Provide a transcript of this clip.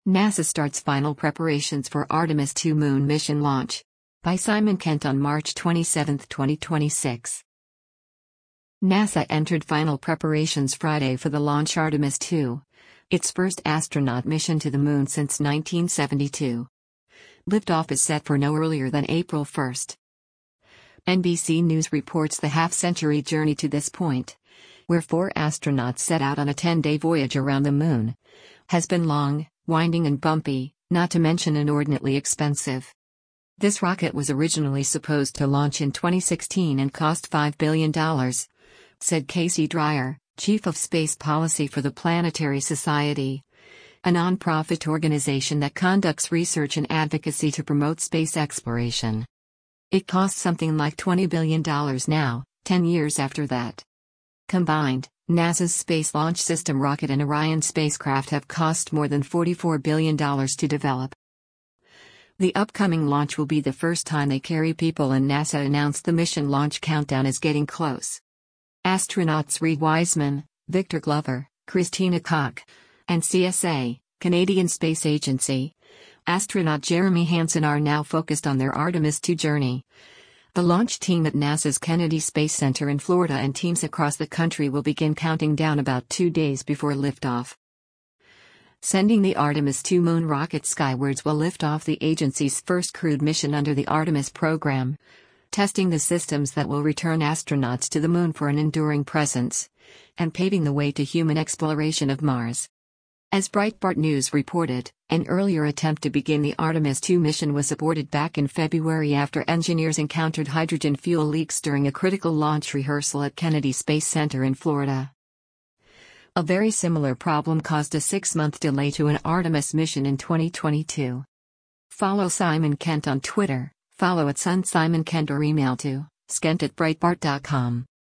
NASA starts final preparations for Artemis II moon mission launch. By Simon Kent on March 27, 2026. NASA entered final preparations Friday for the launch Artemis II, its first astronaut mission to the moon since 1972. Liftoff is set for no earlier than April 1. NBC News reports the half-century journey to this point, where 4 astronauts set out on a 10-day voyage around the moon, has been long, winding and bumpy, not to mention inordinately expensive. This rocket was originally supposed to launch in 2016 and cost $5 billion, said Casey Dreyer, Chief of Space Policy for the Planetary Society, a non-profit organization that conducts research and advocacy to promote space exploration. It costs something like $20 billion now, 10 years after that. Combined, NASA's Space Launch System rocket and Orion spacecraft have cost more than $44 billion to develop. The upcoming launch will be the first time they carry people, and NASA announced the mission launch countdown is getting close. Astronauts Reid Wiseman, Victor Glover, Christina Koch, and CSA, Canadian Space Agency, astronaut Jeremy Hansen are now focused on their Artemis II journey. The launch team at NASA's Kennedy Space Center in Florida and teams across the country will begin counting down about 2 days before liftoff. Sending the Artemis II moon rocket skywards will lift off the agency's first crewed mission under the Artemis program, testing the systems that will return astronauts to the moon for an enduring presence, and paving the way to human exploration of Mars. As Breitbart News reported, an earlier attempt to begin the Artemis II mission was aborted back in February after engineers encountered hydrogen fuel leaks during a critical launch rehearsal at Kennedy Space Center in Florida. A very similar problem caused a 6-month delay to an Artemis mission in 2022. Follow Simon Kent on Twitter, follow @SunSimonKent or email to skent@breitbart.com.